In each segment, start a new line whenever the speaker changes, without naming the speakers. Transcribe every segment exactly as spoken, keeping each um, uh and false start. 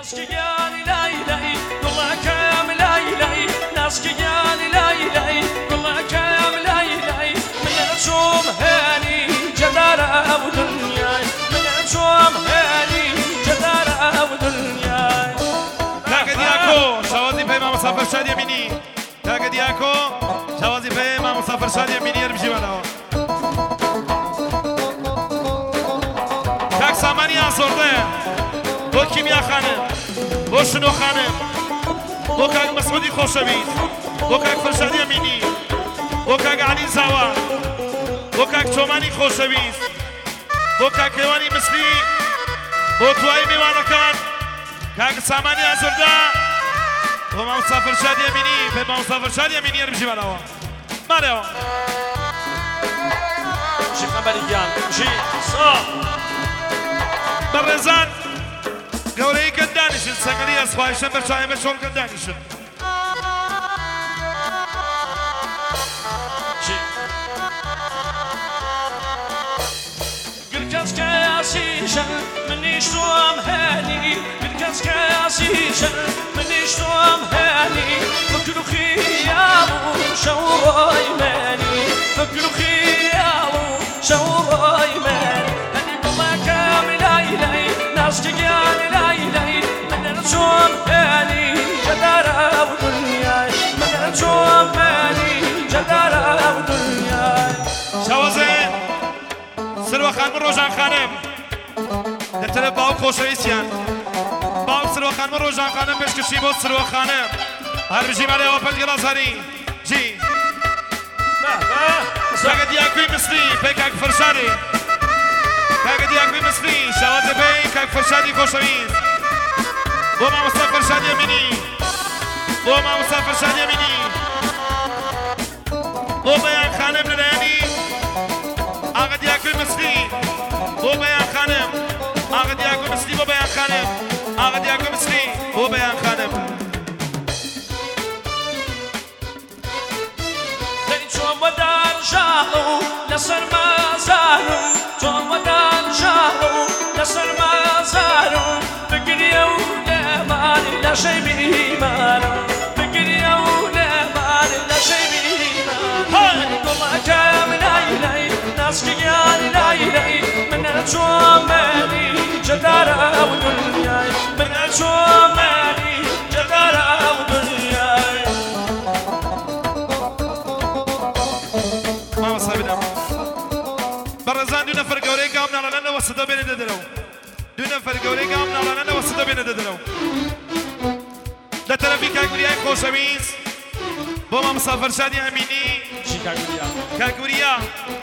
ناسكياني لا إلهي والله كام لا إلهي ناسكياني لا إلهي والله كام لا إلهي من أشوم هاني جدارة ودنياي من أشوم هاني جدارة ودنياي
تاك دياكو شوازي بما مسافر شاد يميني تاك دياكو شوازي بما مسافر شاد يميني يرمشي بلاو تاك ساماني آسورده بو كيميا خانم بو شنو خانم بو كاك مسعودي خوشويز بو كاك فرشاد يميني بو كاك علي زاوان بو كاك چوماني خوشويز بو كاك كيواني مسلي بو توائي ميوانا كان كاك ساماني آسورده بو ما مسافر شاد يميني بو ما مسافر شاد يميني يرمشي بلاو ماليو
شي خبريان شي صح
برزان قولي كدانشن سنقلي أصفايشن برشايم بشون كدانشن
قلقاس كاسيشن من يشتوم هاني قلقاس كاسيشن من يشتوم هاني فكرو خيالو شوراي ماني فكرو خيالو شوراي ماني هني والله كامل لا إلهي ناس كياني لا إلهي من نشوم هاني جدارة ودنياي من نشوم هاني جدارة ودنياي
شوازه سلوى خان من روجان خانم دتر باو خوشويسيان باو سلوى خان من روجان خانم بيش كشي بود سلوى خانم هر بجي مالي اوپل گلازاري جي كاك دياكوي مصري بيكاك فرشادي كاك دياكوي مصري شوازه بي كاك فرشادي خوشويس بوما مصطفى فرشاد يميني بوما مصطفى فرشاد يميني بوما يا خانم للاني آقا دياكوي مصري بو بيان خانم آقا دياكوي مصري بو بيان خانم آقا دياكوي مصري بو بيان خانم
چون ودان شالو لسر ما زارو چون ودان شالو لسر ما زارو بگریه و نمانی لشی بیمارو بگریه و نمانی لشی بیمارو والله كام لا إلهي ناس كياني لا إلهي من أجوام مالي جدارة ودنياي من أجوام مالي جدارة ودنياي
ما مصابنا برزان دو نفر قوري قامنا لنا وسطا بين ددلو دو نفر قوري قامنا لنا وسطا بين ددلو ده طرفي كاكوريا خوشويز بوما مسافر شادي اميني
شي كاكوريا
كاكوريا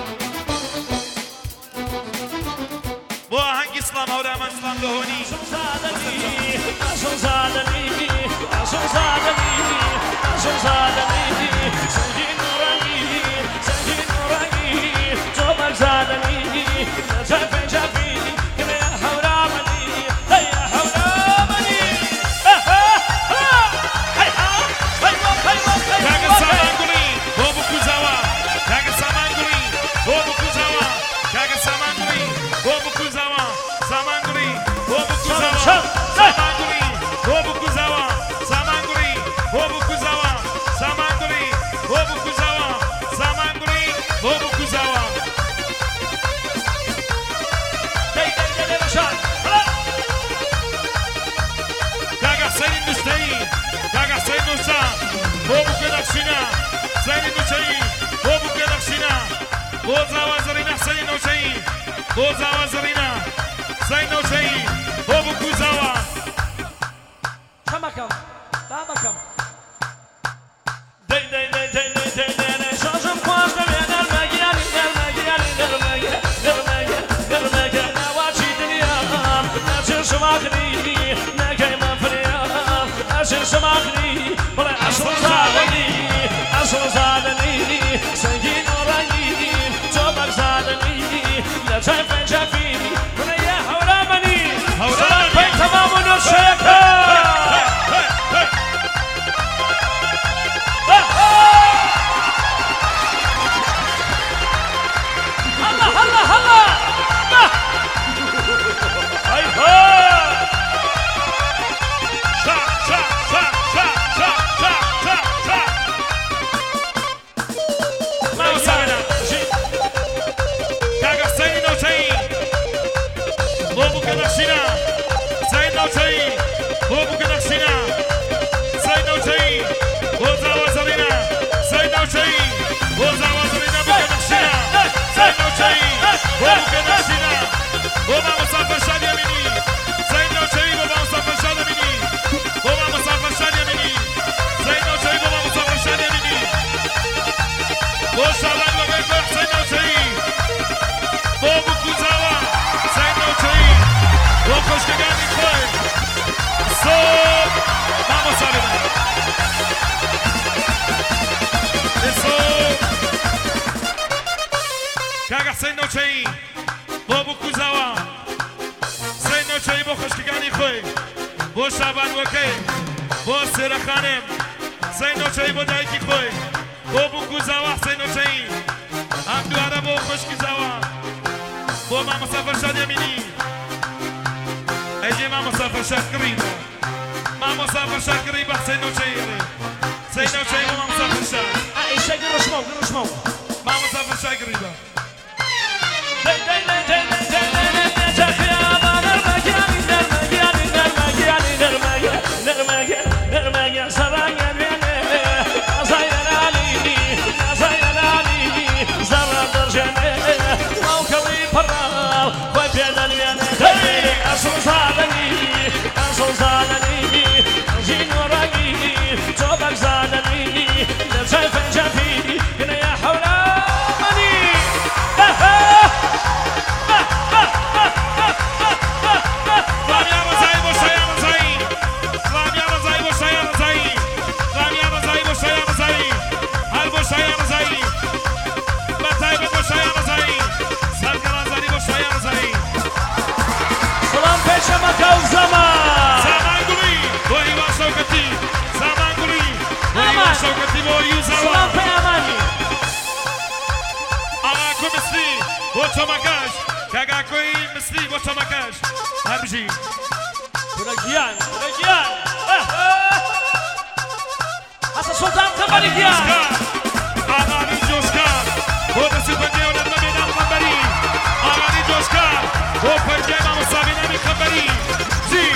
بو هنگ اسلام هورا من اسلام دهوني
زادني عشان زادني عشان زادني عشان زادني سنجي نوراني سنجي نوراني جمال زادني جافي جافي يا حرامني يا حرامني هاي هاي هاي
كاك سامانغولي بو بوكوزاوا كاك سامانغولي بو بوكوزاوا كاك سامانغولي بو بوكوزاوا سامانغولي بو بوكوزاوا سامانغولي بو بوكوزاوا سامانغولي بو بوكوزاوا سامانغولي بو بوكوزاوا سامانغولي بو بوكوزاوا
داي داي داي رشاد
كاك حسين المشتري كاك حسين موسى بو بوكوداكشينا زين المشتري بو بوكوداكشينا بو زاوا زرينا حسين نوشي بو زاوا زرينا زين نوشي بو بوكوزاوا
كمكم بابكم داي داي داي داي داي داي شاشم قاس بين المجال المجال المجال المجال المجال نواجي دنيا ناشر شماغني نجاي مفريا ناشر شماغني بلا عشر زادني عشر زادني سنجي نوراني جمال زادني لا شايف جافيني ولا يا حرامني حرامني تمام الشيكه هلا هلا هلا
نوچهی بو بو کنخشینا سید نوچهی بو زاوا زرینا سید نوچهی بو زاوا زرینا بو کنخشینا سید نوچهی بو بو کنخشینا بو ما مسافر شاد یمینی سید نوچهی بو ما مسافر شاد یمینی بو ما مسافر شاد یمینی سید نوچهی بو ما مسافر شاد یمینی بو شادان وگه کوخ سید نوچهی بو بو کوزاوا سید نوچهی بو خوشگانی خوی صوب ما مسافر صوب کاغ سید نوچهی بو بو کوزاوا سید نوچهی بو خوشگانی خوی بو شابان وکی بو سیره خانم سید نوچهی بو دایکی خوی بو بو کوزاوا سید نوچهی هم دواره بو خوشکی زاوا بو ما مسافر شد یمینی اجی ما مسافر شد قریبا ما مسافر شد قریبا سید نوچهی سید نوچهی بو ما مسافر شد
عائشة قرش مو قرش مو
ما مسافر شد قریبا شوکتی با یوزاوا
سلام پیامانی
آقا کو مسلی با چمکش کاغا کوی مسلی با چمکش هر بجی
برگیان برگیان حسن سلطان خبری گیان
آقا نی جوشکار با دستی پنجه و نرمه بیدم خبری آقا نی جوشکار با پنجه ما مصابی نمی خبری زی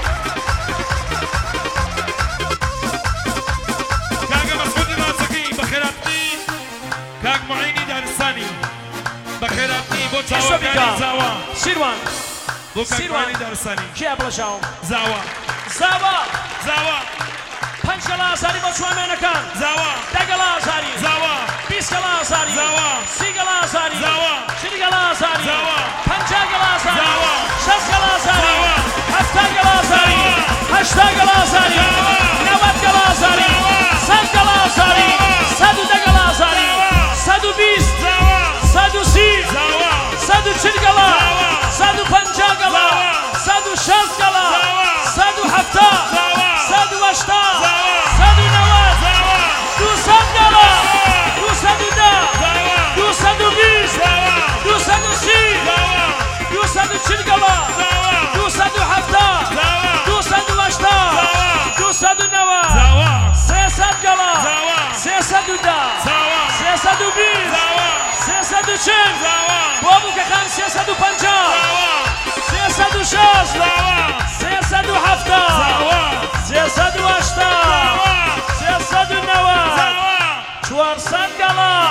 كاك معيني دارستاني بخيراتني بو تشاوا كاني زاوا
سيروان
بو كاك معيني دارستاني
كي ابلا شاو
زاوا
زاوا
زاوا
پنج گلا ساری با شما منکان
زاوا
ده گلا ساری
زاوا
بیست گلا ساری
زاوا
سی گلا ساری
زاوا
چلی گلا ساری
زاوا
پنجاه گلا ساری
زاوا
شصت گلا ساری
زاوا
هفتاد گلا ساری هشتاد گلا ساری نود گلا ساری صد گلا ساری صد و ده گلا ساری صد و بیست صد و سی صد و چل گلا صد و پنجاه گلا صد و شصت گلا صد و هفتاد صد و هشتاد صد و نود دوصد گلا دوصد و ده دوصد و بیست دوصد و سی دوصد و چل گلا دوصد و هفتاد دوصد و هشتاد دوصد و نود سیصد گلا سیصد و ده سیصد و بیست سیصد و چل بابو که خان سیصد و پنجاه سیصد و شصت سیصد و هفتاد سیصد و هشتاد سیصد و نود چهارصد گلا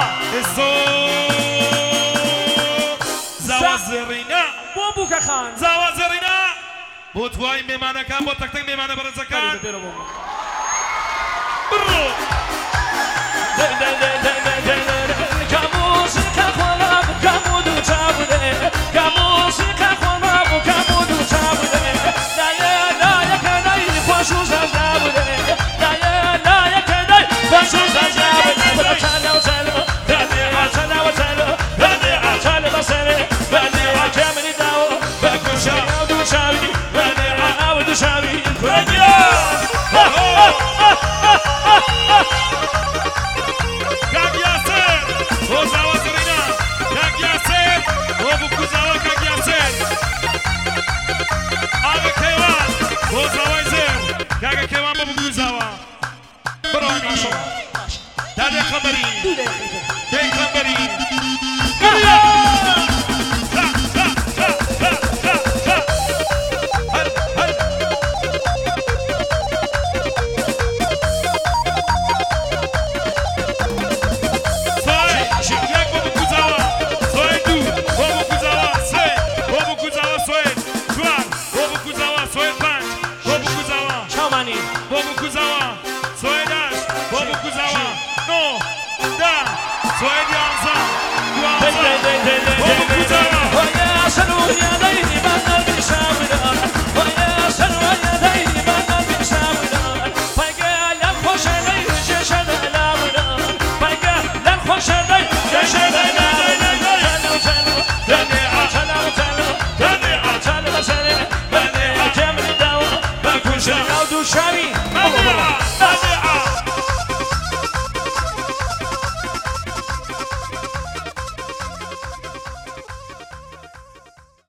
زاوا زرینا
بابو که خان
زاوا زرینا بو توای میمانه کن بو تک تک میمانه برزکان برو Kaga kewan babu guzawa Berani Dade khabari Dade khabari Kariya Ha ha ha ha ha Har har سوێن